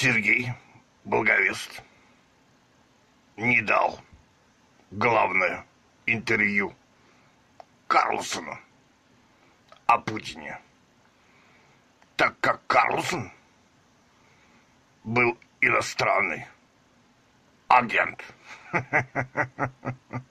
Сергей Благовест не дал главное интервью Карлсону о Путине, так как Карлсон был иностранный агент.